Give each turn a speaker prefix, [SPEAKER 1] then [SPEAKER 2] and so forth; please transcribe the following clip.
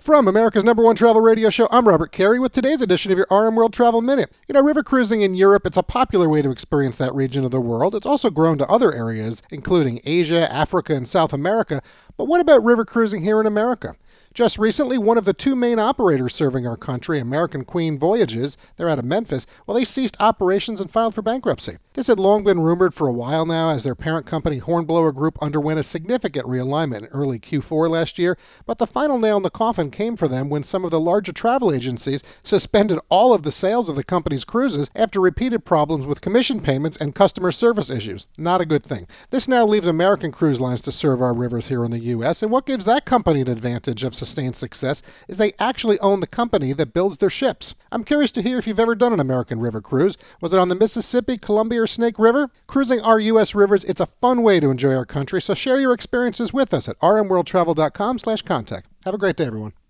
[SPEAKER 1] From America's #1 travel radio show, I'm Robert Carey with today's edition of your RM World Travel Minute. River cruising in Europe, it's a popular way to experience that region of the world. It's also grown to other areas, including Asia, Africa, and South America. But what about river cruising here in America? Just recently, one of the two main operators serving our country, American Queen Voyages, they're out of Memphis, they ceased operations and filed for bankruptcy. This had long been rumored for a while now as their parent company, Hornblower Group, underwent a significant realignment in early Q4 last year, but the final nail in the coffin came for them when some of the larger travel agencies suspended all of the sales of the company's cruises after repeated problems with commission payments and customer service issues. Not a good thing. This now leaves American Cruise Lines to serve our rivers here in the U.S., and what gives that company an advantage of sustained success is they actually own the company that builds their ships. I'm curious to hear if you've ever done an American river cruise. Was it on the Mississippi, Columbia, or Snake River? Cruising our U.S. rivers, it's a fun way to enjoy our country, so share your experiences with us at rmworldtravel.com/contact. Have a great day, everyone.